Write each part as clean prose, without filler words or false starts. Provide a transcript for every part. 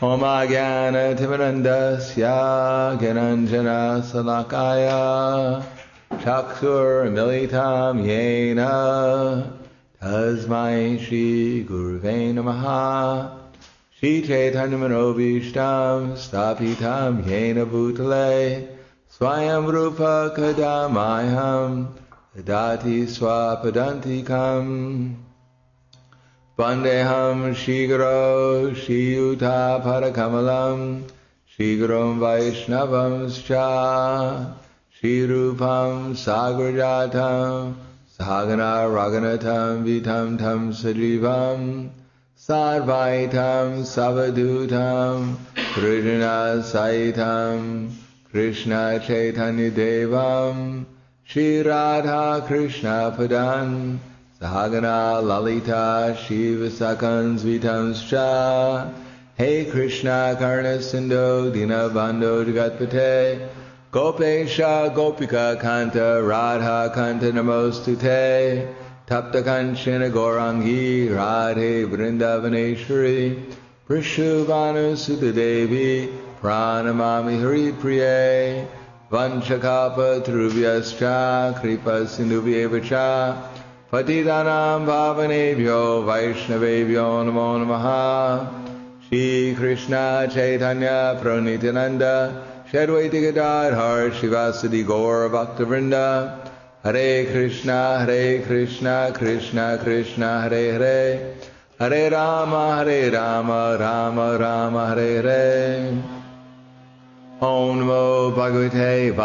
Om Ajnana Timirandasya Gyananjana Salakaya Chakshur Militam Yena Tasmai Shri Guruve Namaha Shri Chaitanya Manobhishtam Stapitam Yena Bhutale Swayam Rupa Kadamayam Dadati Swapadantikam Vandeham Shri Guru Shri Yuta Parakamalam Shri Gurum Vaishnavam Scha Shri Rupam Sagrajatam Sahagana Raghunatam Vitam Tam Sajivam Sarvaitam Savadutam Krishna Saitam Krishna Chaitanya Devam Shri Radha Krishna Padan Sahagana Lalita Shiva Sakans Vitamscha Hey Krishna Karna Sindhu Dinabandho Jagatpate Gopesha Gopika Kanta Radha Kanta Namostute Tapta Kanchana Gaurangi Radhe Vrindavaneshwari Prishubhanu Sutta Devi Pranamami Hari Priye Vanchakapa Trubhyascha Kripa Sindhubhyevacha Patitanam Bhavanebhyo Vaishnavebhyo Namo Namaha Shri Krishna Chaitanya Pranitananda Shadvaita Gadadhar Shivasadi Gaur Bhaktavrinda Hare Krishna Krishna Krishna Hare Hare Hare Rama Rama Rama Hare Hare Om Namo Bhagavate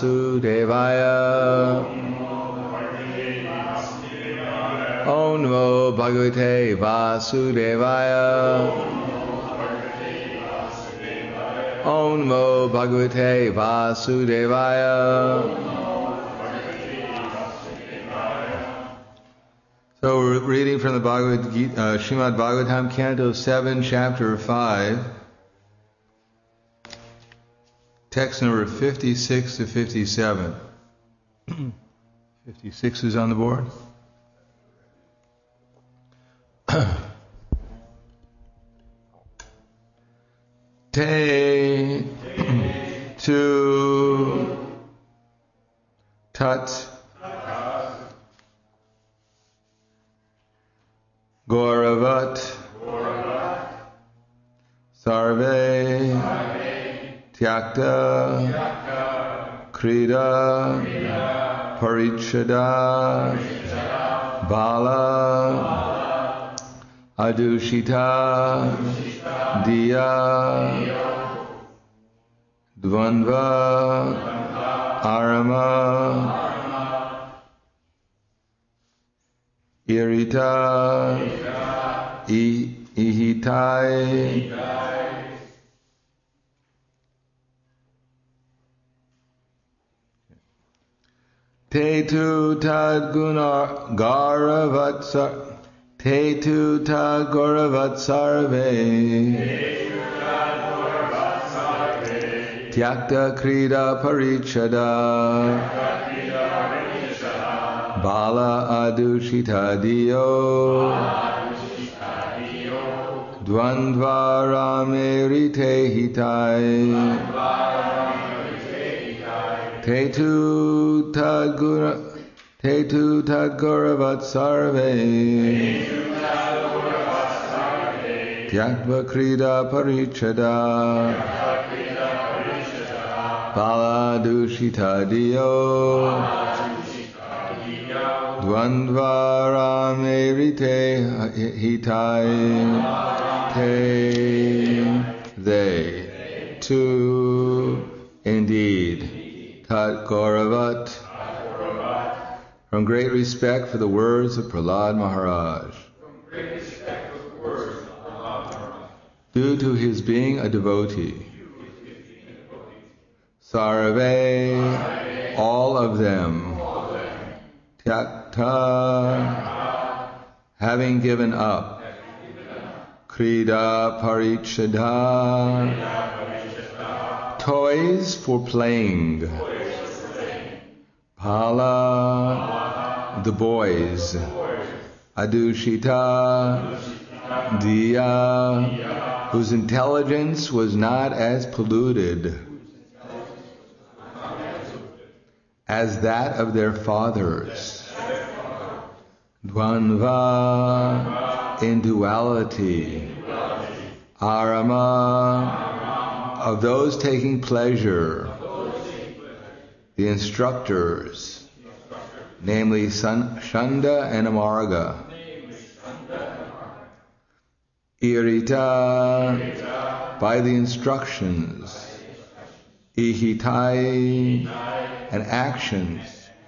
Vasudevaya Om Namo Bhagavate Vasudevaya Om Namo Bhagavate Vasudevaya. So we're reading from the Bhagavad Gita, Srimad Bhagavatam, Canto 7, Chapter 5, text number 56 to 57. 56 is on the board. Te tu tat Gauravat Sarve Tyakta Krida Parichada Bala Adushita Diya Dvandva Arama Irita Ihitai Tetu Tad Guna Garavatsar Tetu Tad Gauravatsarve Tyakta Krida Parichada Bala Adushita Diyo Dvandva Ramerite Hitai Tetu Tad Gauravatsarve Tyakta Krida Parichada Bala Adushita Diyo Dvandva Ramerite Hitai They too indeed Tat Gauravat from great respect for the words of Prahlad Maharaj, due to his being a devotee, Sarve, all of them, Tyakta, having given up, Krida Parichada, toys for playing, Pala, the boys, Adushita, Diya, whose intelligence was not as polluted as that of their fathers. Dvandva, in duality. Arama, of those taking pleasure. The instructors, namely Shanda and Amarga. Irita, by the instructions. Ihitai, and actions.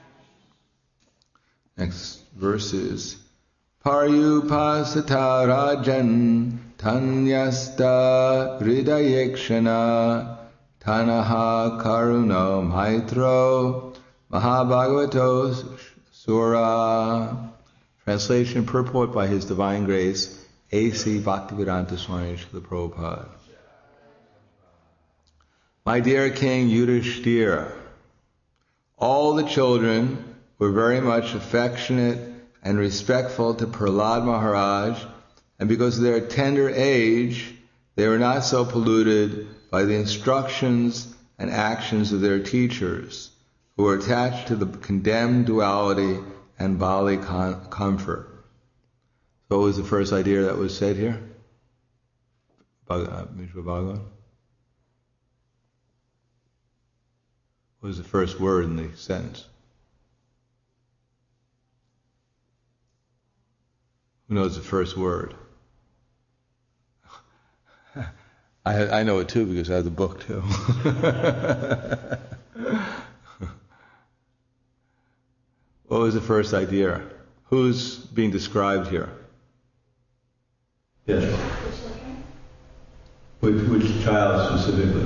Next verse is Paryupasata Rajan Tanyasta Hridayekshana Tanaha Karuna Maitro Mahabhagavato Sura. Translation purport by His Divine Grace A.C. Bhaktivedanta Swami Srila Prabhupada. My dear King Yudhishthira, all the children were very much affectionate and respectful to Prahlad Maharaj, and because of their tender age, they were not so polluted by the instructions and actions of their teachers, who were attached to the condemned duality and bodily comfort. So what was the first idea that was said here? Mishra Bhagavan? What was the first word in the sentence? Who knows the first word? I know it too because I have the book too. What was the first idea? Who's being described here? Yes. Which child specifically?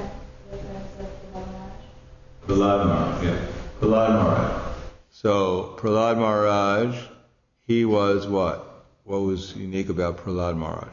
Prahlad Maharaj. Yeah. Prahlad Maharaj. So Prahlad Maharaj, he was what? What was unique about Prahlad Maharaj?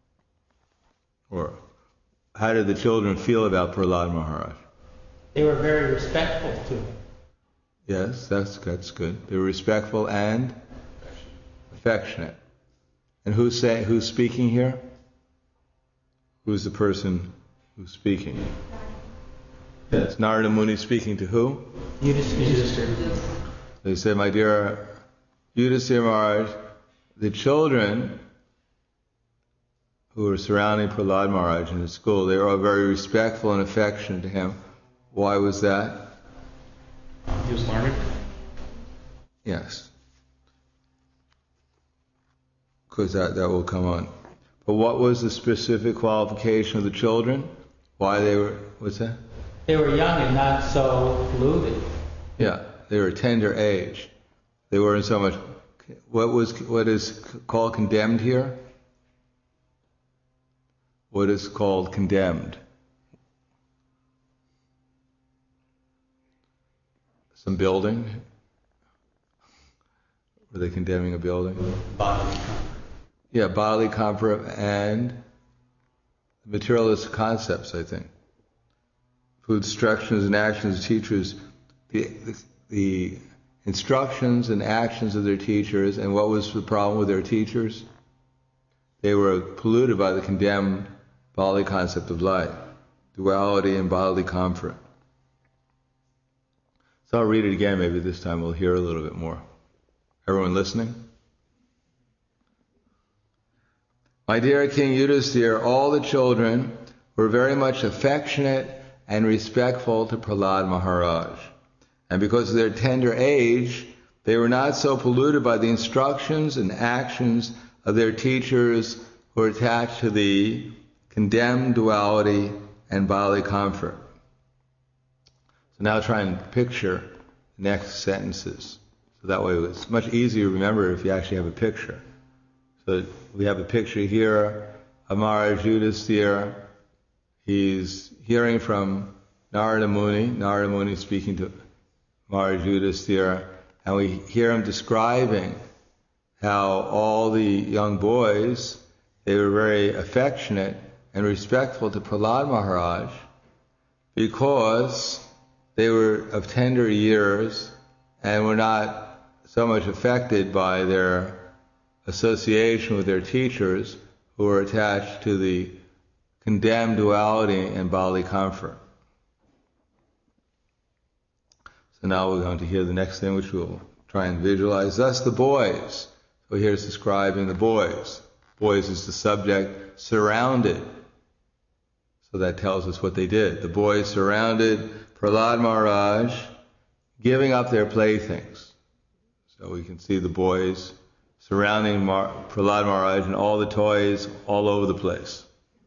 Or how did the children feel about Prahlad Maharaj? They were very respectful to him. Yes, that's good. They were respectful and affectionate. And who's speaking here? Who's the person who's speaking? Yes, Narada Muni speaking to who? Yudhishthira. They said, my dear Yudhishthira Maharaj, the children who were surrounding Prahlad Maharaj in his school, they were all very respectful and affectionate to him. Why was that? He was learned? Yes. Because that will come on. But what was the specific qualification of the children? Why they were, what's that? They were young and not so polluted. Yeah, they were tender age. They weren't so much. What is called condemned here? What is called condemned? Some building? Were they condemning a building? Bodily. Yeah, bodily comfort and materialist concepts, I think. Food instructions and actions of teachers, the instructions and actions of their teachers, and what was the problem with their teachers? They were polluted by the condemned bodily concept of life, duality and bodily comfort. So I'll read it again, maybe this time we'll hear a little bit more. Everyone listening? My dear King Yudhishthira, all the children were very much affectionate and respectful to Prahlad Maharaj. And because of their tender age, they were not so polluted by the instructions and actions of their teachers who were attached to the condemned duality and bodily comfort. So now try and picture the next sentences. So that way it's much easier to remember if you actually have a picture. So we have a picture here of Maharaj Yudhishthira. He's hearing from Narada Muni speaking to Maharaj Yudhishthira, and we hear him describing how all the young boys, they were very affectionate and respectful to Prahlad Maharaj because they were of tender years and were not so much affected by their association with their teachers who were attached to the condemn duality and bodily comfort. So now we're going to hear the next thing, which we'll try and visualize. Thus the boys. So here it's describing the boys. Boys is the subject, surrounded. So that tells us what they did. The boys surrounded Prahlad Maharaj, giving up their playthings. So we can see the boys surrounding Prahlad Maharaj and all the toys all over the place.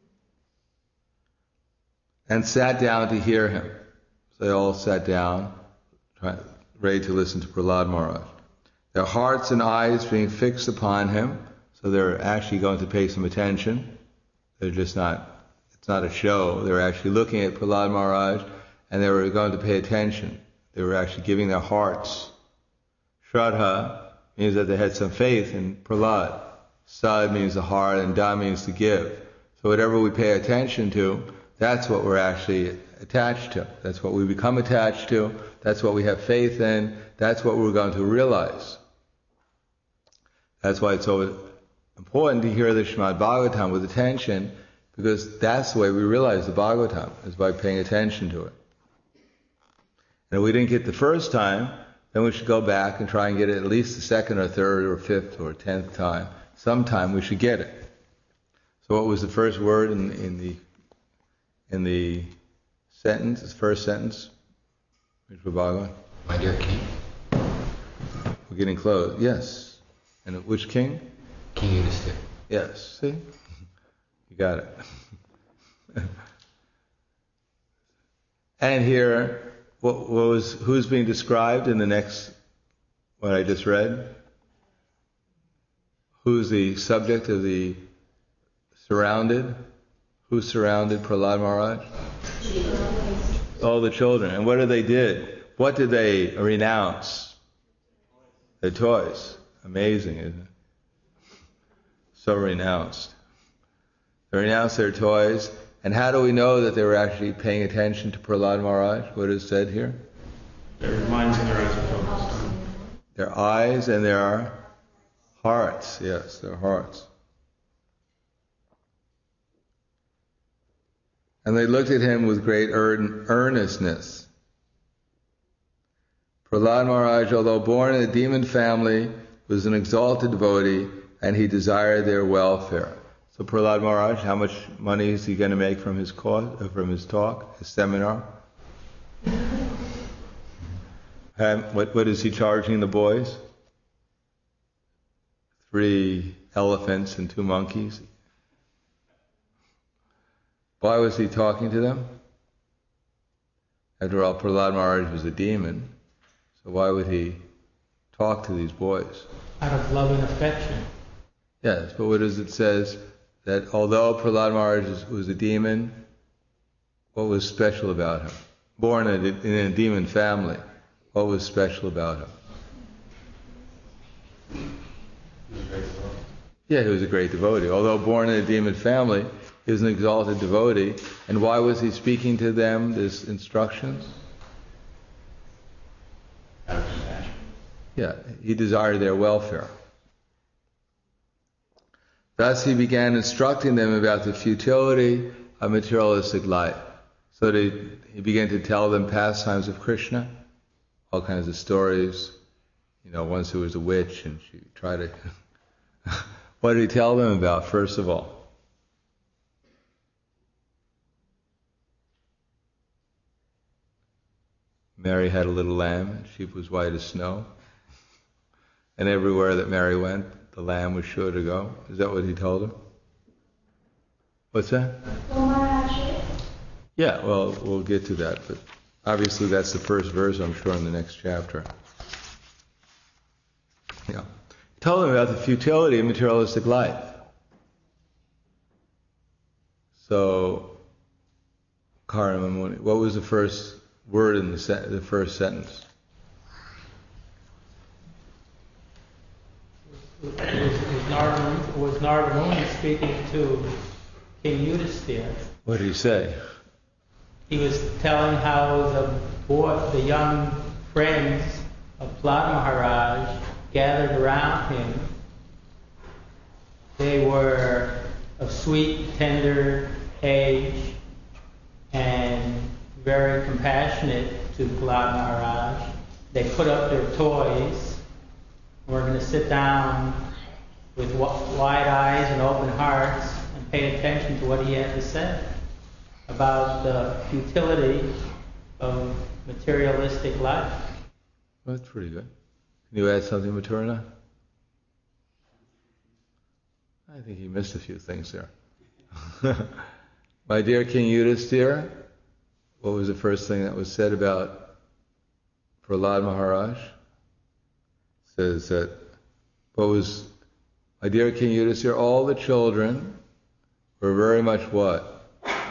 And sat down to hear him. So they all sat down, ready to listen to Prahlad Maharaj. Their hearts and eyes being fixed upon him, so they're actually going to pay some attention. They're just not, it's not a show. They're actually looking at Prahlad Maharaj, and they were going to pay attention. They were actually giving their hearts. Shraddha means that they had some faith in Prahlad. Sad means the heart, and Da means to give. So whatever we pay attention to, that's what we're actually attached to. That's what we become attached to. That's what we have faith in. That's what we're going to realize. That's why it's so important to hear the Srimad Bhagavatam with attention, because that's the way we realize the Bhagavatam, is by paying attention to it. And if we didn't get the first time, then we should go back and try and get it at least the second or third or fifth or 10th time. Sometime we should get it. So what was the first word in the sentence, the first sentence? Bhagavan? My dear king. We're getting close. Yes. And which king? King Yudhisthira. Yes. See? You got it. And here, who's being described in the next, what I just read? Who's the subject of the surrounded? Who surrounded Prahlad Maharaj? All the children. And what did? What did they renounce? Their toys. Amazing, isn't it? So renounced. They renounced their toys. And how do we know that they were actually paying attention to Prahlad Maharaj? What is said here? Their minds and their eyes are focused. Their eyes and their hearts. Yes, their hearts. And they looked at him with great earnestness. Prahlad Maharaj, although born in a demon family, was an exalted devotee, and he desired their welfare. So Prahlad Maharaj, how much money is he going to make from his talk, his seminar? And what is he charging the boys? 3 elephants and 2 monkeys. Why was he talking to them? After all, Prahlad Maharaj was a demon, so why would he talk to these boys? Out of love and affection. Yes, but what does it says? That although Prahlad Maharaj was a demon, what was special about him? Born in a demon family, what was special about him? Yeah, he was a great devotee. Although born in a demon family, he was an exalted devotee. And why was he speaking to them these instructions? Out of compassion. Yeah, he desired their welfare. Thus he began instructing them about the futility of materialistic life. So he began to tell them pastimes of Krishna, all kinds of stories. Once there was a witch and she tried to... What did he tell them about, first of all? Mary had a little lamb, and she was white as snow. And everywhere that Mary went, the lamb was sure to go. Is that what he told her? What's that? Yeah, well, we'll get to that. But obviously that's the first verse, I'm sure, in the next chapter. Yeah. He told them about the futility of materialistic life. So, Karamamuni, what was the first word in the first sentence? Was Narada Muni speaking to King Yudhisthira? What did he say? He was telling how the young friends of Prahlad Maharaj gathered around him. They were of sweet, tender age and very compassionate to Prahlad Maharaj. They put up their toys. We're going to sit down with wide eyes and open hearts and pay attention to what he had to say about the futility of materialistic life. That's pretty good. Can you add something, Maturana? I think you missed a few things there. My dear King Yudhisthira, what was the first thing that was said about Prahlad Maharaj? It says that, my dear King Yudhisthira, all the children were very much what?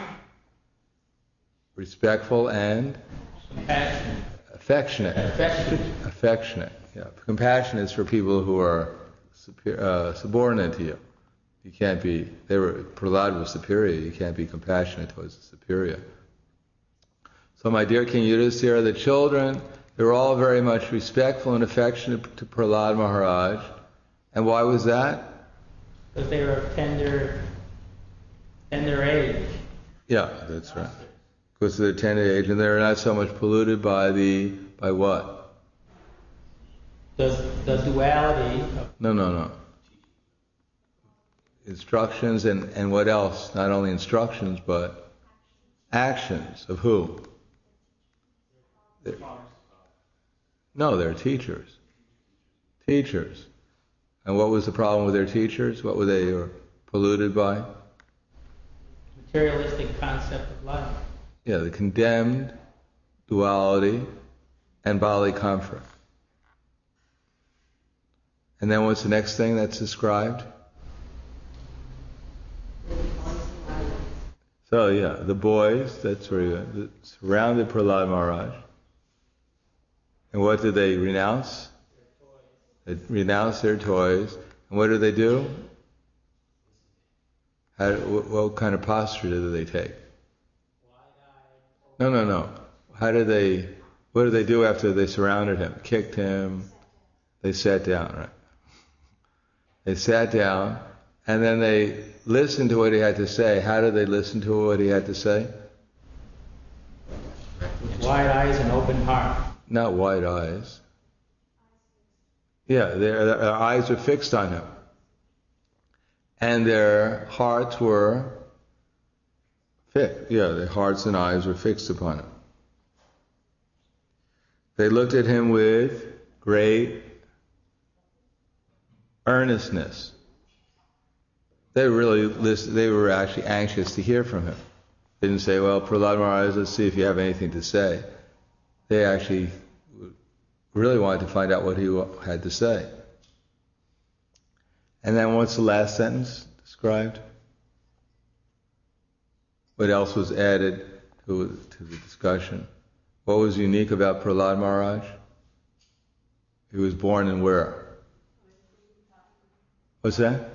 Respectful and? Compassionate. Affectionate. Affectionate. Yeah. Compassion is for people who are subordinate to you. You can't be. Prahlad was superior. You can't be compassionate towards the superior. So, my dear King Yudhisthira, the children, they were all very much respectful and affectionate to Prahlad Maharaj. And why was that? Because they were of tender age. Yeah, that's right. Because of their tender age, and they're not so much polluted by what? The duality. No. Instructions and what else? Not only instructions, but actions of who? No, they're teachers. Teachers. And what was the problem with their teachers? What were they polluted by? Materialistic concept of life. Yeah, the condemned, duality, and bodily comfort. And then what's the next thing that's described? So yeah, the boys, that's where you surrounded Prahlad Maharaj. And what did they renounce? They renounced their toys. And what did they do? What kind of posture did they take? No. What did they do after they surrounded him? Kicked him. They sat down, right? They sat down, and then they listened to what he had to say. How did they listen to what he had to say? With wide eyes and open heart. Not wide eyes. Yeah, their eyes were fixed on him. And their hearts were fixed. Yeah, their hearts and eyes were fixed upon him. They looked at him with great earnestness. They were actually anxious to hear from him. They didn't say, well, Prahlad Maharaj, let's see if you have anything to say. They actually really wanted to find out what he had to say. And then what's the last sentence described? What else was added to the discussion? What was unique about Prahlad Maharaj? He was born in where? What's that?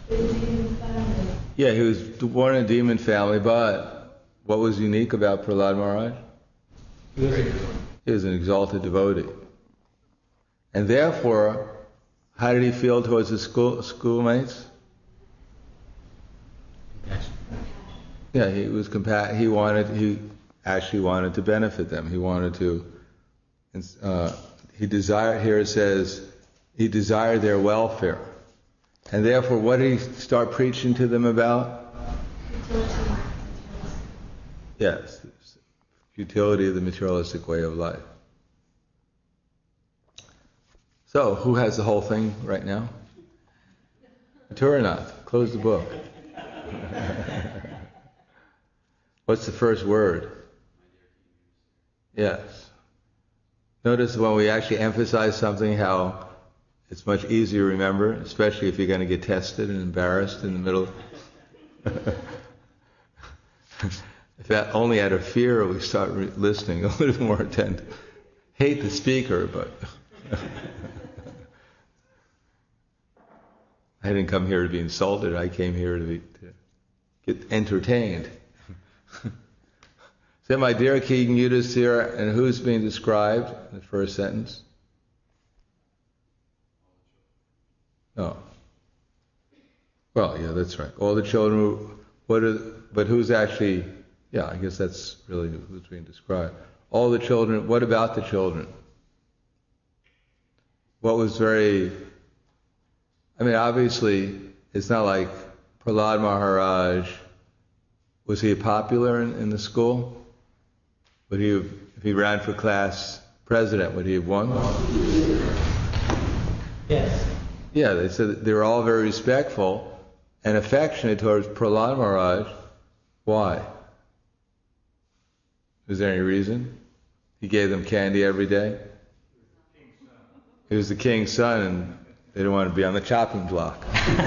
Yeah, he was born in a demon family, but what was unique about Prahlad Maharaj? He was an exalted devotee. And therefore, how did he feel towards his schoolmates? Yeah, he was he actually wanted to benefit them. He wanted to, he desired, here it says, he desired their welfare. And therefore, what did he start preaching to them about? Yes, futility of the materialistic way of life. So, who has the whole thing right now? Mathuranath, close the book. What's the first word? Yes. Notice when we actually emphasize something, how it's much easier to remember, especially if you're going to get tested and embarrassed in the middle. If that only out of fear we start listening a little more attentive. Hate the speaker, but I didn't come here to be insulted. I came here to get entertained. So, my dear King Yudhisthira, and who's being described in the first sentence? Oh. Well, yeah, that's right. All the children But who's actually? Yeah, I guess that's really who's being described. All the children. What about the children? What was very? I mean, obviously, it's not like Prahlad Maharaj. Was he popular in the school? Would he have, if he ran for class president, would he have won? Yes. Yeah, they said they were all very respectful and affectionate towards Prahlad Maharaj. Why? Was there any reason? He gave them candy every day? He was the king's son and they didn't want to be on the chopping block.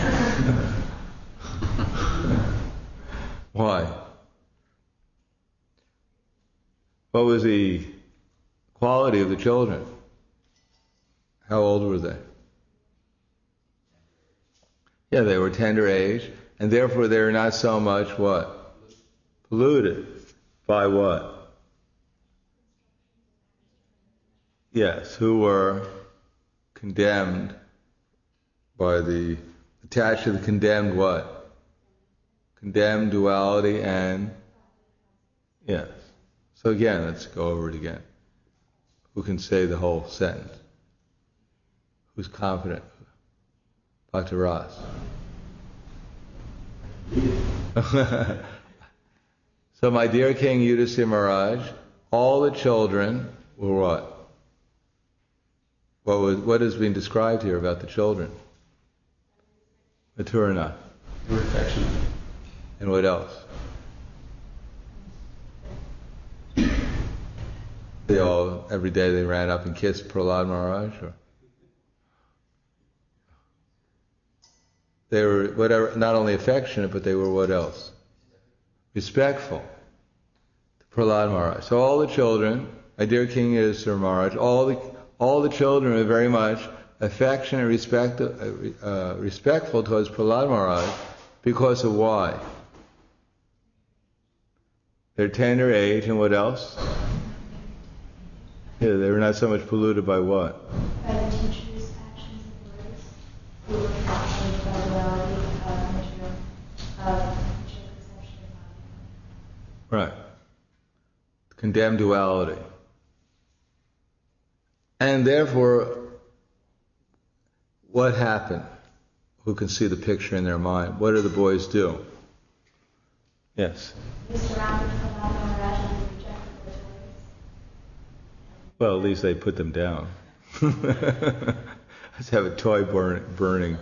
Why? What was the quality of the children? How old were they? Yeah, they were tender age, and therefore they were not so much what? Polluted. By what? Yes, who were condemned by attached to the condemned what? Condemned duality and, yes. So again, let's go over it again. Who can say the whole sentence? Who's confident? Dr. Ross. So my dear King Yudhisthira Maharaj, all the children were what? What is being described here about the children? Mature enough. They were affectionate. And what else? They all, every day they ran up and kissed Prahlad Maharaj? Or? They were, whatever, not only affectionate, but they were what else? Respectful to Prahlad Maharaj. So all the children, my dear King Yudhisthira Maharaj, all the children were very much affectionate, respectful towards Prahlad Maharaj because of why? Their tender age and what else? Yeah, they were not so much polluted by what? By the teacher's actions and words, who were captured by the reality of material perception of body. Right. Condemned duality. And therefore, what happened? Who can see the picture in their mind? What do the boys do? Yes. They surrounded Prahlad Maharaj and they rejected their toys. Well, at least they put them down. Let's have a toy burning.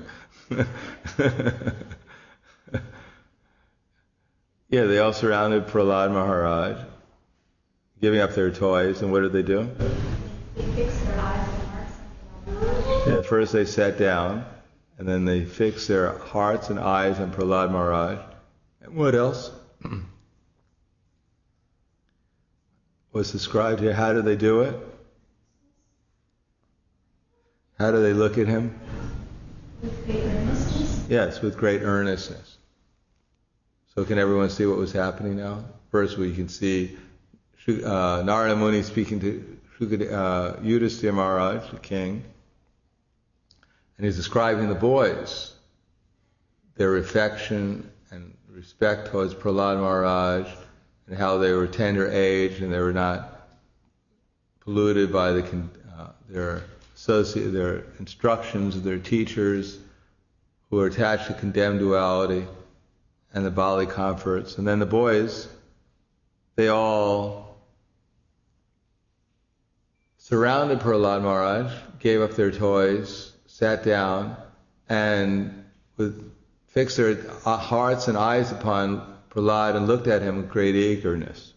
Yeah, they all surrounded Prahlad Maharaj, giving up their toys, and what did they do? They fixed their eyes and hearts on Prahlad Maharaj. Yeah, first they sat down, and then they fixed their hearts and eyes on Prahlad Maharaj. And what else? What's described here? How do they do it? How do they look at him? With great earnestness. Yes, with great earnestness. So can everyone see what was happening now? First we can see Narada Muni speaking to Yudhisthira Maharaj, the king, and he's describing the boys, their affection and respect towards Prahlad Maharaj, and how they were tender age and they were not polluted by their instructions of their teachers, who were attached to condemned duality and the bodily comforts. And then the boys, they all surrounded Prahlad Maharaj, gave up their toys, sat down, and fixed their hearts and eyes upon Prahlad and looked at him with great eagerness.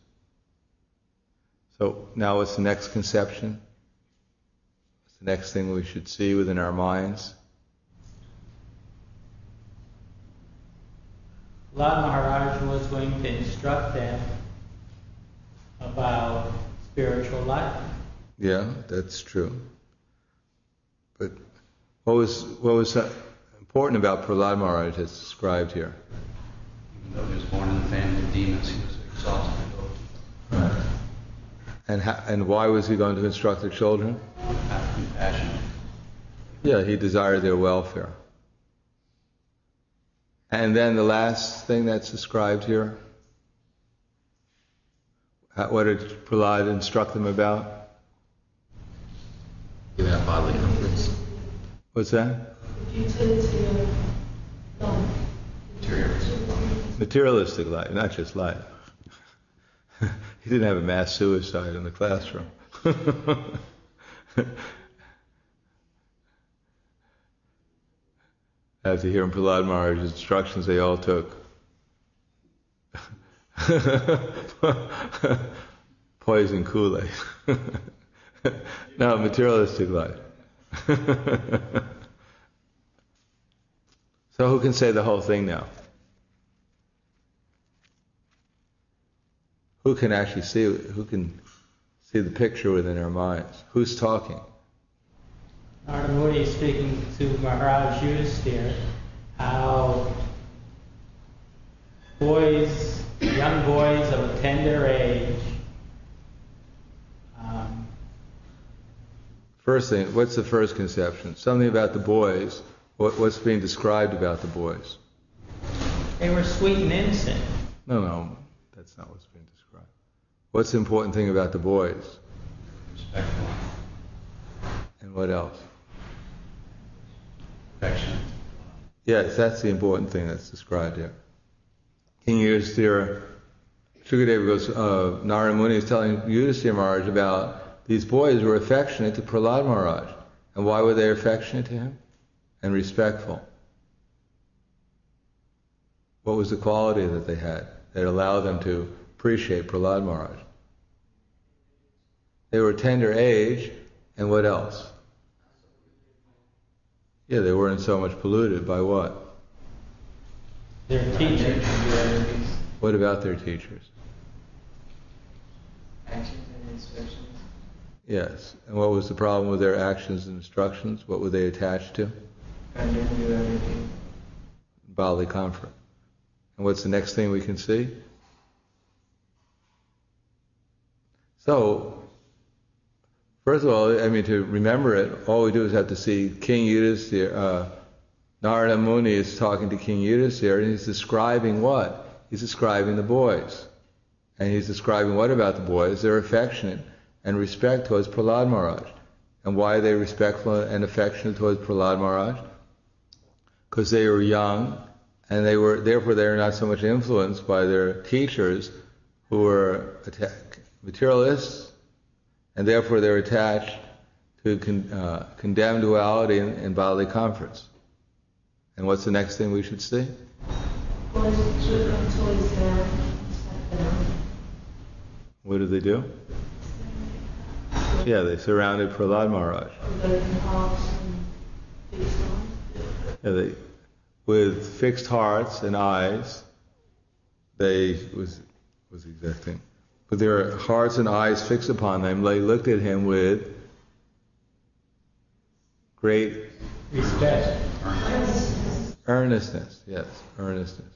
So now what's the next conception? What's the next thing we should see within our minds? Prahlad Maharaj was going to instruct them about spiritual life. Yeah, that's true. But what was important about Prahlad Maharaj that's described here? Even though he was born in the family of demons, he was exalted. Right. And why was he going to instruct the children? Out of compassion. Yeah, he desired their welfare. And then the last thing that's described here, what did Prahlad instruct them about? Giving up bodily comforts. What's that? Materialistic life, not just life. He didn't have a mass suicide in the classroom. After hearing Prahlad Maharaj's instructions, they all took poison Kool-Aid. No, materialistic life. So who can say the whole thing now? Who can actually see? Who can see the picture within our minds? Who's talking? Narada Muni is speaking to Maharaj Yudhisthira how boys, young boys of a tender age. First thing, what's the first conception? Something about the boys. What's being described about the boys? They were sweet and innocent. No, that's not what's being described. What's the important thing about the boys? Respectful. And what else? Affectionate. Yes, that's the important thing that's described here. King Yudhisthira, Shukadeva goes, Narada Muni is telling Yudhisthira Maharaj about these boys were affectionate to Prahlad Maharaj. And why were they affectionate to him? And respectful. What was the quality that they had that allowed them to appreciate Prahlad Maharaj? They were tender age, and what else? Yeah, they weren't so much polluted by what? Their teachers. What about their teachers? Actions and instructions. Yes. And what was the problem with their actions and instructions? What were they attached to? And then do everything. Bodily comfort. And what's the next thing we can see? So, first of all, to remember it, all we do is have to see King Yudhisthira, Narada Muni is talking to King Yudhisthira, and he's describing what? He's describing the boys. And he's describing what about the boys? They're affectionate and respect towards Prahlad Maharaj. And why are they respectful and affectionate towards Prahlad Maharaj? Because they were young, and therefore they were not so much influenced by their teachers who were materialists, and therefore they're attached to condemned duality and bodily comforts. And what's the next thing we should see? What did they do? Yeah, they surrounded Prahlad Maharaj. Yeah, with fixed hearts and eyes, was the exact thing. With their hearts and eyes fixed upon him, they looked at him with great Respect. earnestness. Yes, earnestness.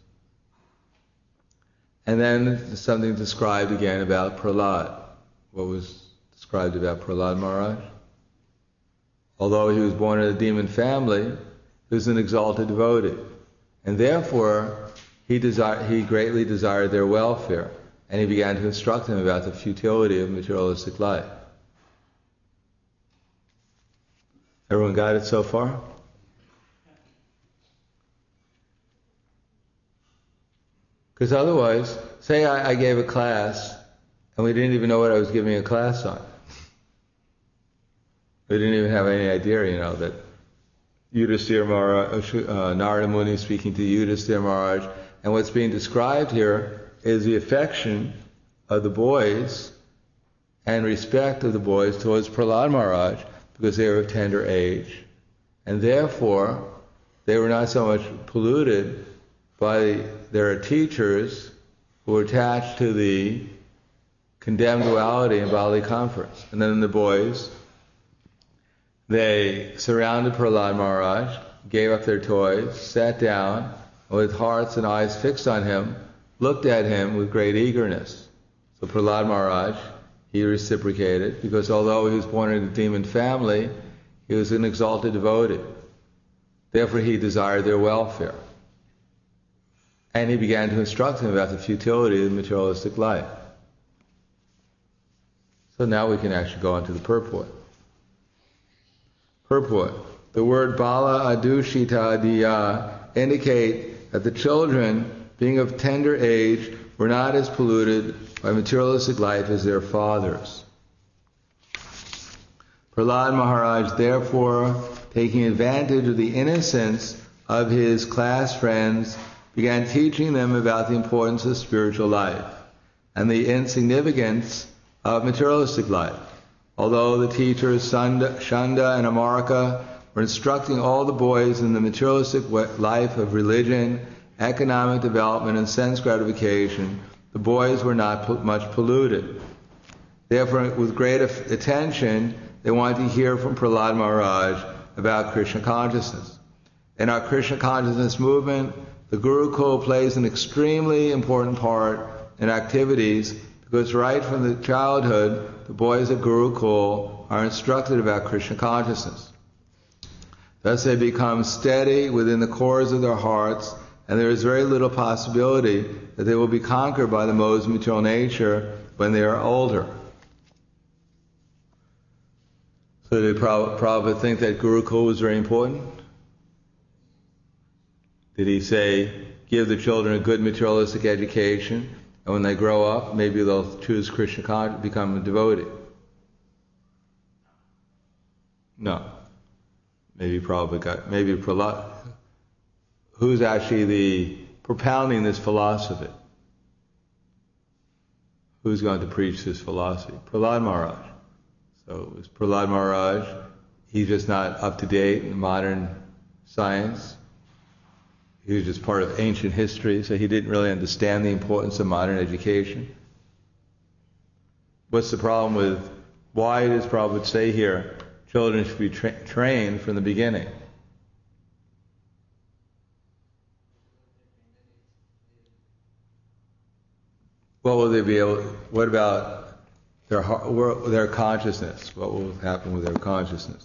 And then something described again about Prahlad. What was described about Prahlad Maharaj? Although he was born in a demon family, he was an exalted devotee. And therefore, he greatly desired their welfare. And he began to instruct them about the futility of materialistic life. Everyone got it so far? Because otherwise, say I gave a class and we didn't even know what I was giving a class on. We didn't even have any idea, that Yudhisthira Maharaj, Narada Muni speaking to Yudhisthira Maharaj, and what's being described here is the affection of the boys and respect of the boys towards Prahlad Maharaj because they were of tender age, and therefore they were not so much polluted by their teachers who were attached to the condemned duality and bodily comforts. And then the boys, they surrounded Prahlad Maharaj, gave up their toys, sat down, with hearts and eyes fixed on him, looked at him with great eagerness. So Prahlad Maharaj, he reciprocated, because although he was born in a demon family, he was an exalted devotee. Therefore he desired their welfare. And he began to instruct him about the futility of materialistic life. So now we can actually go on to the purport. Purport. The word bala adushita diya indicate that the children, being of tender age, were not as polluted by materialistic life as their fathers. Prahlad Maharaj, therefore, taking advantage of the innocence of his class friends, began teaching them about the importance of spiritual life and the insignificance of materialistic life. Although the teachers Shanda and Amarika were instructing all the boys in the materialistic life of religion, economic development, and sense gratification, the boys were not much polluted. Therefore, with great attention, they wanted to hear from Prahlad Maharaj about Krishna consciousness. In our Krishna consciousness movement, the Gurukul plays an extremely important part in activities because right from the childhood, the boys of Gurukul are instructed about Krishna consciousness. Thus they become steady within the cores of their hearts, and there is very little possibility that they will be conquered by the modes of material nature when they are older. So did Prabhupada think that Gurukul was very important? Did he say, give the children a good materialistic education, and when they grow up, maybe they'll choose Krishna consciousness, become a devotee? No. Maybe Prahlad. Who's actually propounding this philosophy? Who's going to preach this philosophy? Prahlad Maharaj. So it was Prahlad Maharaj. He's just not up to date in modern science. He was just part of ancient history, so he didn't really understand the importance of modern education. What's the problem with, why does Prabhupada say here, children should be trained from the beginning? What will they be able, what about their consciousness? What will happen with their consciousness?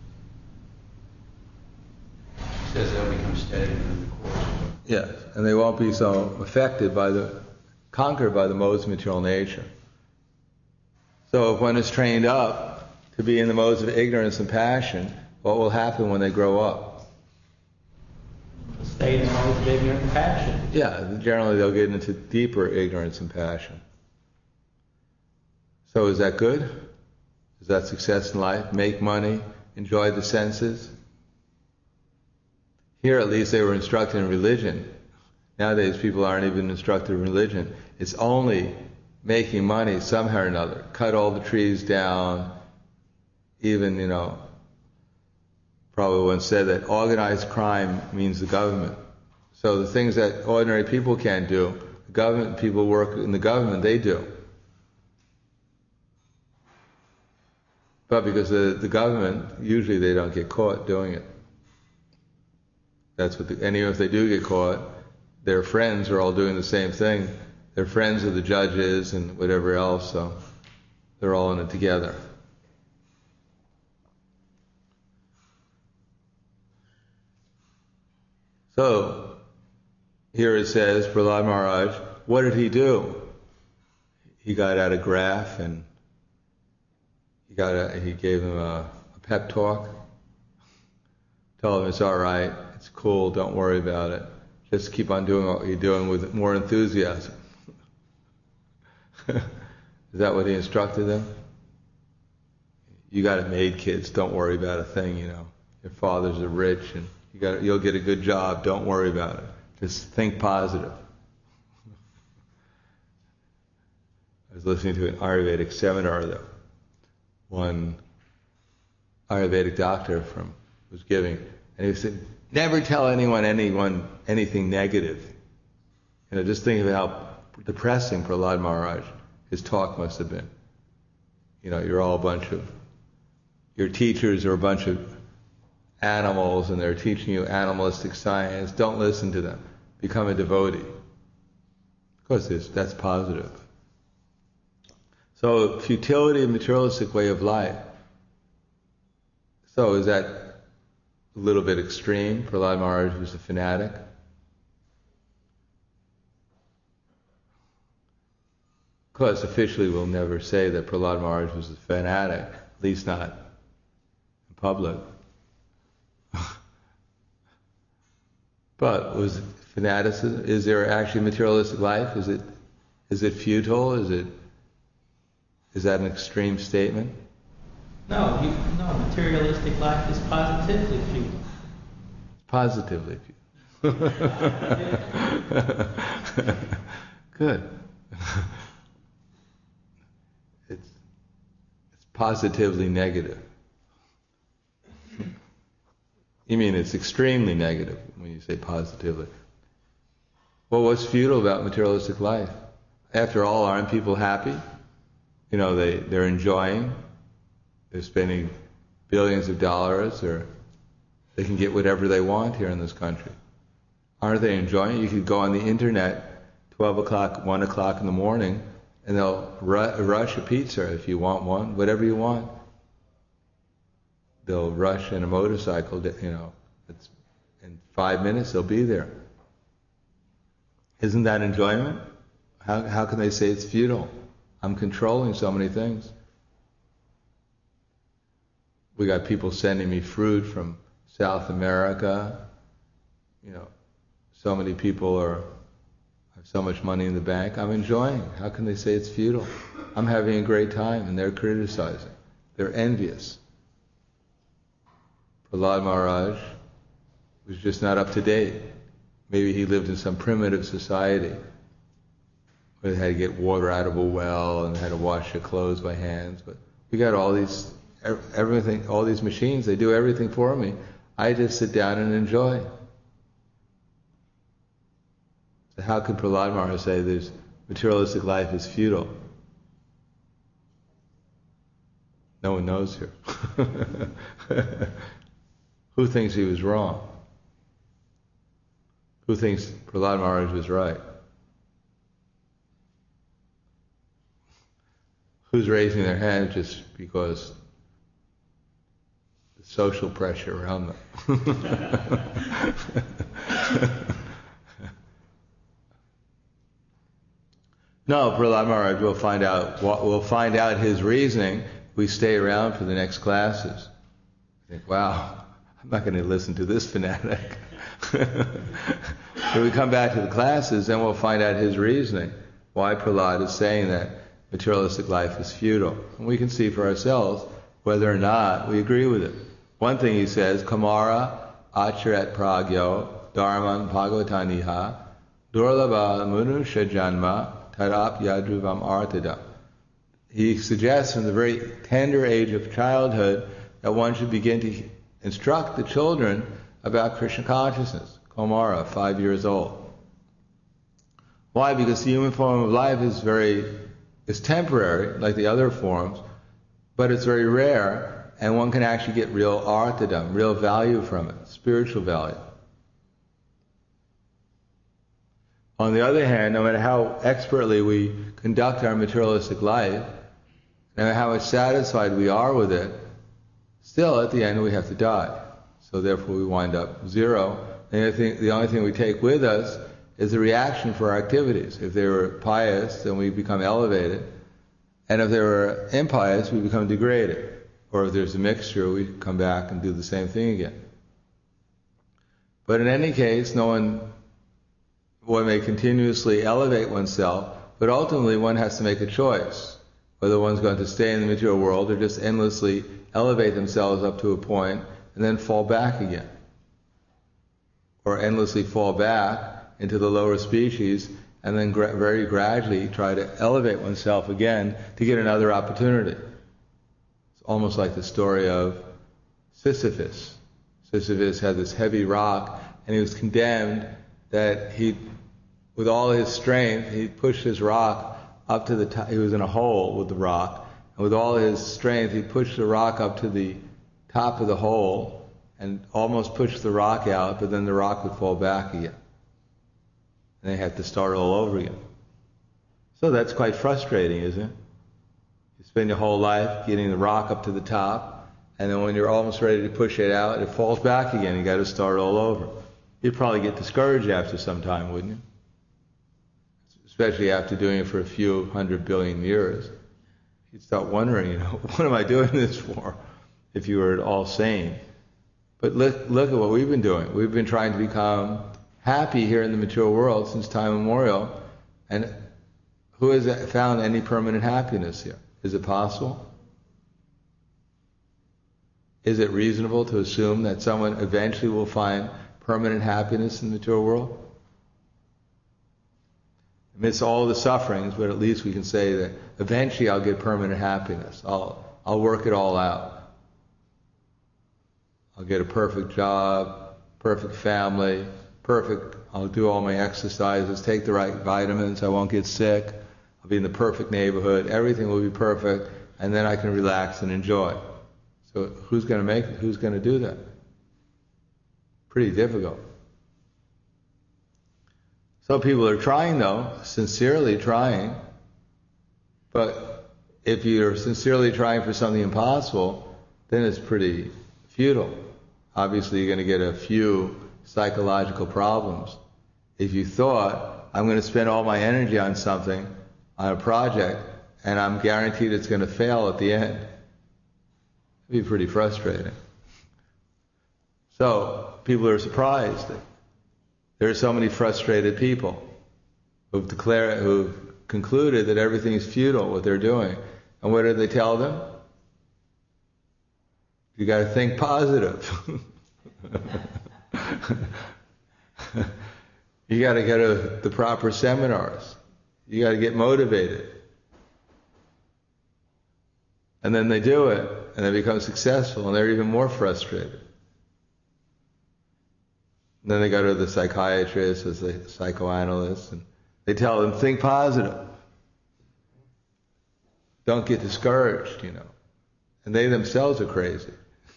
It says they'll become steady within the course. Yes, and they won't be so affected conquered by the modes of material nature. So if one is trained up to be in the modes of ignorance and passion, what will happen when they grow up? Stay in the modes of ignorance and passion. Yeah, generally they'll get into deeper ignorance and passion. So is that good? Is that success in life? Make money? Enjoy the senses? Here at least they were instructed in religion. Nowadays people aren't even instructed in religion. It's only making money somehow or another. Cut all the trees down. Even, probably once said that organized crime means the government. So the things that ordinary people can't do, the government people work in the government, they do. But because the government, usually they don't get caught doing it. That's what and even if they do get caught, their friends are all doing the same thing. They're friends of the judges and whatever else, so they're all in it together. So, here it says, Prahlad Maharaj, what did he do? He got out a graph and he gave him a pep talk. Told him it's all right, it's cool, don't worry about it. Just keep on doing what you're doing with more enthusiasm. Is that what he instructed them? You got it made, kids, don't worry about a thing, Your fathers are rich and you'll get a good job, don't worry about it. Just think positive. I was listening to an Ayurvedic seminar that one Ayurvedic doctor was giving, and he said, never tell anyone anything negative. Just think of how depressing Prahlad Maharaj, his talk must have been. Your teachers are a bunch of animals and they're teaching you animalistic science. Don't listen to them. Become a devotee. Of course, that's positive. So, futility of materialistic way of life. So, is that a little bit extreme? Prahlad Maharaj was a fanatic. Of course, officially we'll never say that Prahlad Maharaj was a fanatic, at least not in public. But was it fanaticism? Is there actually materialistic life? Is it futile? Is that an extreme statement? No, materialistic life is positively futile. Positively futile. Good. It's positively negative. You mean it's extremely negative when you say positively. Well, what's futile about materialistic life? After all, aren't people happy? You know, they're enjoying. They're spending billions of dollars, or they can get whatever they want here in this country. Aren't they enjoying it? You could go on the internet 12 o'clock, 1 o'clock in the morning, and they'll rush a pizza if you want one, whatever you want. They'll rush in a motorcycle, it's in 5 minutes they'll be there. Isn't that enjoyment? How can they say it's futile? I'm controlling so many things. We got people sending me fruit from South America. So many people have so much money in the bank. I'm enjoying. How can they say it's futile? I'm having a great time, and they're criticizing. They're envious. Prahlad Maharaj was just not up to date. Maybe he lived in some primitive society where they had to get water out of a well and they had to wash their clothes by hands. But we got all these machines. They do everything for me. I just sit down and enjoy. So how could Prahlad Maharaj say there's materialistic life is futile? No one knows here. Who thinks he was wrong? Who thinks Prahlad Maharaj was right? Who's raising their hand just because the social pressure around them? No, Prahlad Maharaj, we'll find out his reasoning. We stay around for the next classes. Think, wow, I'm not going to listen to this fanatic. When we come back to the classes, then we'll find out his reasoning, why Prahlad is saying that materialistic life is futile. And we can see for ourselves whether or not we agree with it. One thing he says, Kamara acharet pragyo dharman bhagavataniha durlabha manusya janma tarap yadruvam artada. He suggests from the very tender age of childhood that one should begin to instruct the children about Krishna consciousness. Kamara, 5 years old. Why? Because the human form of life is temporary, like the other forms, but it's very rare, and one can actually get real arthadam, real value from it, spiritual value. On the other hand, no matter how expertly we conduct our materialistic life, no matter how much satisfied we are with it, still at the end we have to die. So therefore we wind up zero. And the only thing we take with us is the reaction for our activities. If they were pious, then we become elevated. And if they were impious, we become degraded. Or if there's a mixture, we come back and do the same thing again. But in any case, one may continuously elevate oneself, but ultimately one has to make a choice, whether one's going to stay in the material world or just endlessly elevate themselves up to a point and then fall back again. Or endlessly fall back into the lower species and then very gradually try to elevate oneself again to get another opportunity. It's almost like the story of Sisyphus. Sisyphus had this heavy rock and he was condemned that with all his strength, he pushed his rock up to the top. He was in a hole with the rock, and with all his strength, he pushed the rock up to the top of the hole and almost pushed the rock out, but then the rock would fall back again. And they had to start all over again. So that's quite frustrating, isn't it? You spend your whole life getting the rock up to the top, and then when you're almost ready to push it out, it falls back again. You got to start all over. You'd probably get discouraged after some time, wouldn't you? especially after doing it for a few 100 billion years. You'd start wondering, what am I doing this for, if you were at all sane? But look at what we've been doing. We've been trying to become happy here in the material world since time immemorial, and who has found any permanent happiness here? Is it possible? Is it reasonable to assume that someone eventually will find permanent happiness in the material world? Amidst all the sufferings, but at least we can say that eventually I'll get permanent happiness. I'll work it all out. I'll get a perfect job, perfect family, I'll do all my exercises, take the right vitamins, I won't get sick, I'll be in the perfect neighborhood, everything will be perfect, and then I can relax and enjoy. So who's going to make it? Who's going to do that? Pretty difficult. Some people are trying though, sincerely trying, but if you're sincerely trying for something impossible, then it's pretty futile. Obviously you're going to get a few psychological problems. If you thought, I'm going to spend all my energy on something, on a project, and I'm guaranteed it's going to fail at the end, it'd be pretty frustrating. So people are surprised that there are so many frustrated people who've concluded that everything is futile, what they're doing. And what do they tell them? You got to think positive. You got to go to the proper seminars. You got to get motivated. And then they do it, and they become successful, and they're even more frustrated. And then they go to the psychiatrist or the psychoanalyst, and they tell them, think positive. Don't get discouraged, And they themselves are crazy.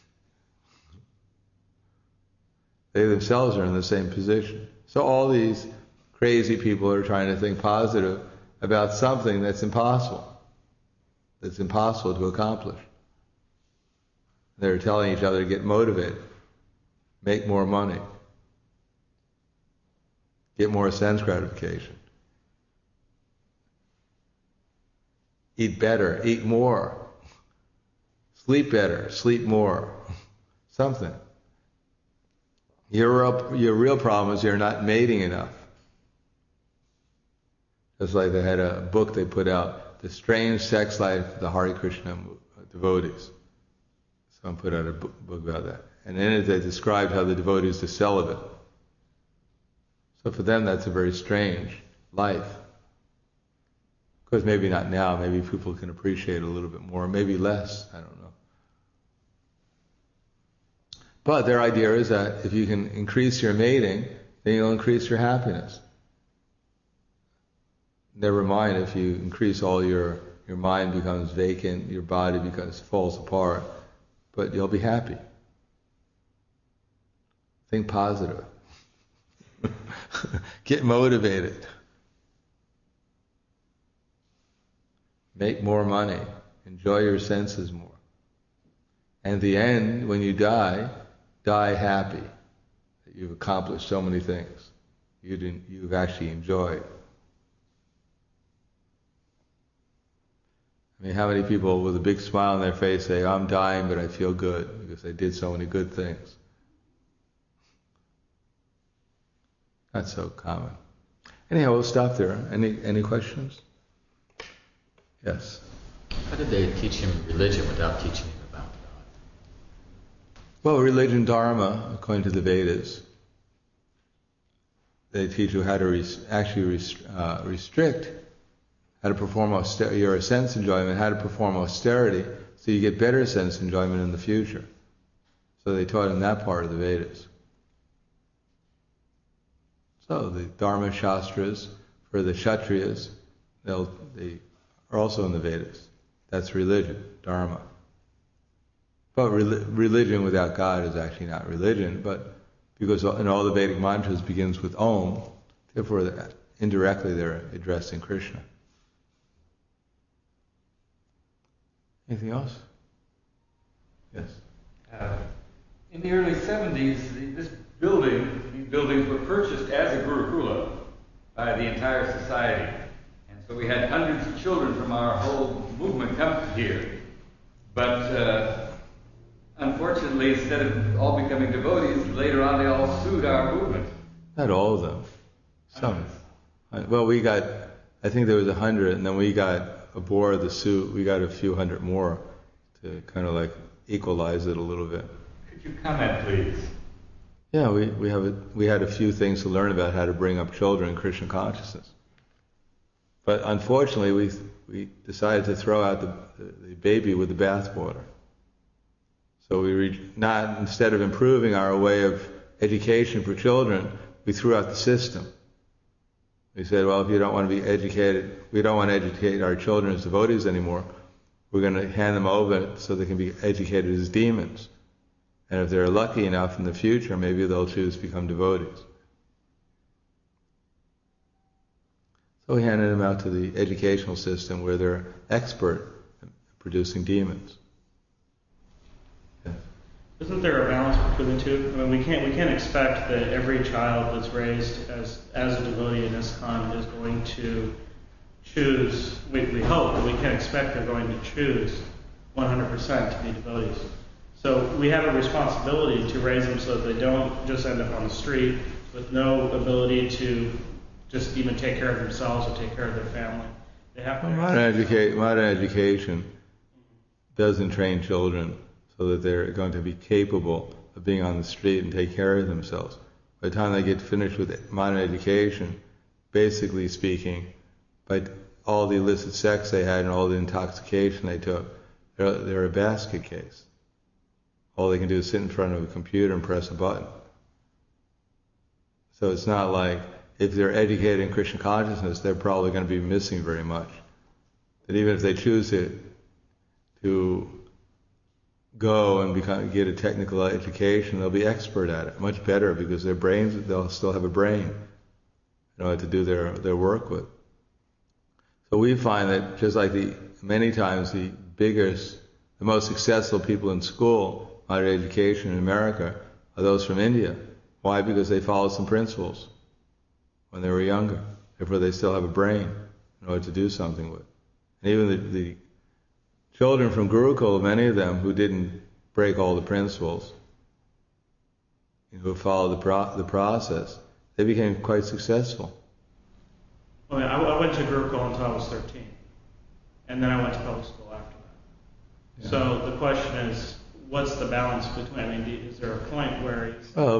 They themselves are in the same position. So all these crazy people are trying to think positive about something that's impossible to accomplish. They're telling each other to get motivated, make more money, get more sense gratification, eat better, eat more, sleep better, sleep more, something. Your real problem is you're not mating enough. Just like they had a book they put out, The Strange Sex Life of the Hare Krishna Devotees. Someone put out a book about that. And in it they described how the devotees are celibate. So for them that's a very strange life. Of course maybe not now, maybe people can appreciate it a little bit more, maybe less, I don't know. But their idea is that if you can increase your mating, then you'll increase your happiness. Never mind if you increase all your mind becomes vacant, your body falls apart, but you'll be happy. Think positive. Get motivated. Make more money. Enjoy your senses more. And at the end, when you die happy that you've accomplished so many things you've actually enjoyed. I mean, how many people with a big smile on their face say, I'm dying but I feel good because they did so many good things. Not so common. Anyhow, we'll stop there. Any questions? Yes. How did they teach him religion without teaching him about God? Well, religion, dharma, according to the Vedas, they teach you how to restrict, how to perform your sense enjoyment, how to perform austerity, so you get better sense enjoyment in the future. So they taught in that part of the Vedas. So the Dharma Shastras for the Kshatriyas, they are also in the Vedas. That's religion, dharma. But religion without God is actually not religion, but because in all the Vedic mantras begins with Om, therefore indirectly they're addressing Krishna. Anything else? Yes. In the early 70s, these buildings were purchased as a Gurukula by the entire society. So we had hundreds of children from our whole movement come here. But unfortunately, instead of all becoming devotees, later on they all sued our movement. Not all of them. Some. Well, we got, I think there was 100, and then we got aboard the suit. We got a few hundred more to kind of like equalize it a little bit. Could you comment, please? Yeah, we had a few things to learn about how to bring up children in Krishna consciousness. But unfortunately, we decided to throw out the baby with the bathwater. So instead of improving our way of education for children, we threw out the system. We said, well, if you don't want to be educated, we don't want to educate our children as devotees anymore. We're going to hand them over so they can be educated as demons. And if they're lucky enough in the future, maybe they'll choose to become devotees. So we handed them out to the educational system where they're expert at producing demons. Isn't there a balance between the two? I mean, we can't expect that every child that's raised as a devotee in ISKCON is going to choose. We hope, but we can't expect they're going to choose 100% to be devotees. So we have a responsibility to raise them so that they don't just end up on the street with no ability to just even take care of themselves or take care of their family. They have to. Modern education doesn't train children so that they're going to be capable of being on the street and take care of themselves. By the time they get finished with modern education, basically speaking, by all the illicit sex they had and all the intoxication they took, they're a basket case. All they can do is sit in front of a computer and press a button. So it's not like if they're educated in Krishna consciousness, they're probably going to be missing very much. That even if they choose to go and get a technical education, they'll be expert at it, much better, because their brains, they'll still have a brain, to do their work with. So we find that just like many times the most successful people in school, higher education in America, are those from India. Why? Because they followed some principles when they were younger. Therefore, they still have a brain in order to do something with. And even the children from Gurukul, many of them who didn't break all the principles, who followed the process, they became quite successful. Well, I went to Gurukul until I was 13, and then I went to public school after that. Yeah. So the question is, what's the balance between? I mean, is there a point where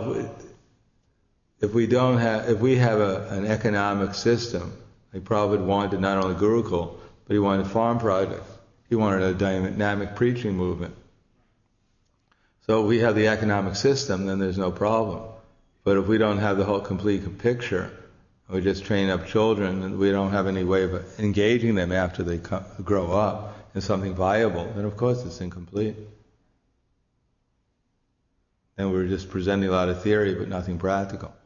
if we have an economic system, like Prabhupada wanted not only Gurukul, but he wanted farm projects. He wanted a dynamic preaching movement. So if we have the economic system, then there's no problem. But if we don't have the whole complete picture, we just train up children and we don't have any way of engaging them after they grow up in something viable, then of course it's incomplete. And we're just presenting a lot of theory but nothing practical.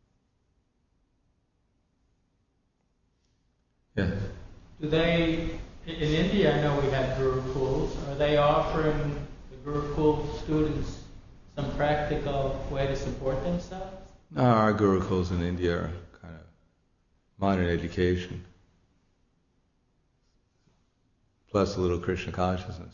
Yeah. Do they, in India I know we have Gurukuls, are they offering the Gurukul students some practical way to support themselves? No, our Gurukuls in India are kind of modern education, plus a little Krishna consciousness.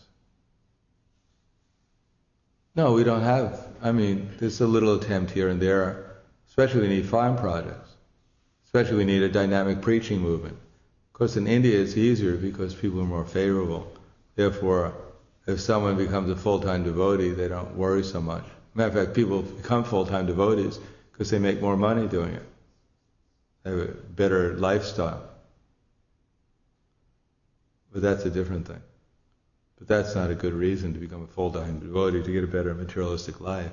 No, we don't have, there's a little attempt here and there, especially we need farm projects, especially we need a dynamic preaching movement. Of course, in India it's easier because people are more favorable. Therefore, if someone becomes a full-time devotee, they don't worry so much. Matter of fact, people become full-time devotees because they make more money doing it. They have a better lifestyle. But that's a different thing. But that's not a good reason to become a full-time devotee, to get a better materialistic life.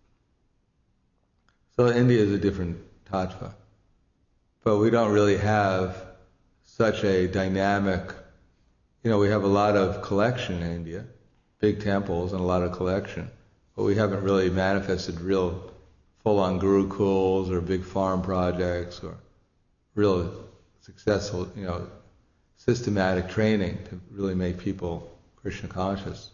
So India is a different tattva. But we don't really have such a dynamic, we have a lot of collection in India, big temples and a lot of collection, but we haven't really manifested real full-on gurukuls or big farm projects or real successful, systematic training to really make people Krishna conscious.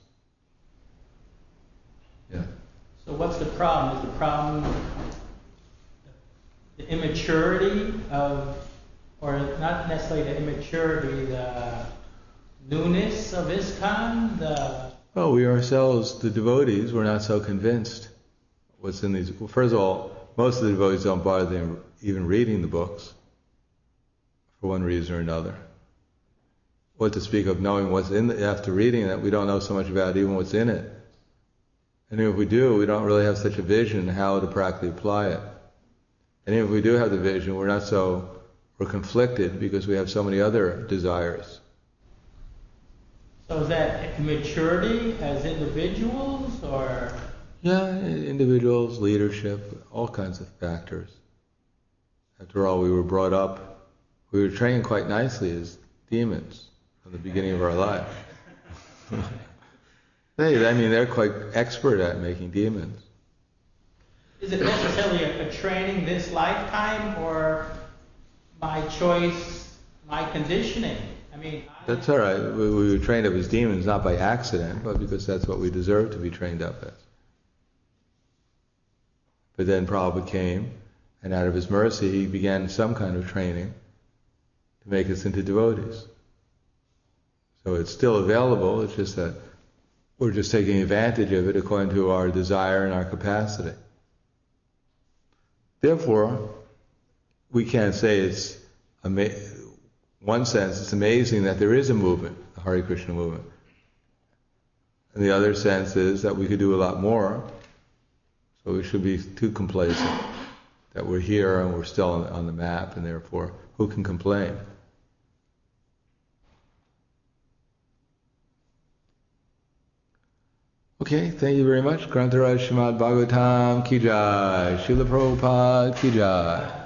Yeah. So what's the problem? Is the problem the immaturity of, or not necessarily the immaturity, the newness of ISKCON, Well, we ourselves, the devotees, we're not so convinced what's in these. Well, first of all, most of the devotees don't bother them even reading the books for one reason or another. What to speak of knowing what's in it after reading it, we don't know so much about even what's in it. And even if we do, we don't really have such a vision how to practically apply it. And even if we do have the vision, we're conflicted because we have so many other desires. so is that maturity as individuals, or? Yeah, individuals, leadership, all kinds of factors. After all, we were brought up, we were trained quite nicely as demons from the beginning of our life. They're quite expert at making demons. Is it necessarily a training this lifetime, or my choice, my conditioning? That's all right. We were trained up as demons not by accident, but because that's what we deserve to be trained up as. But then Prabhupada came, and out of his mercy, he began some kind of training to make us into devotees. So it's still available, it's just that we're just taking advantage of it according to our desire and our capacity. Therefore, we can't say it's one sense, it's amazing that there is a movement, the Hare Krishna movement. And the other sense is that we could do a lot more, so we should be too complacent that we're here and we're still on the map, and therefore, who can complain? Okay, thank you very much. Grantaraj Srimad Bhagavatam Ki Jai, Srila Prabhupada Ki Jai.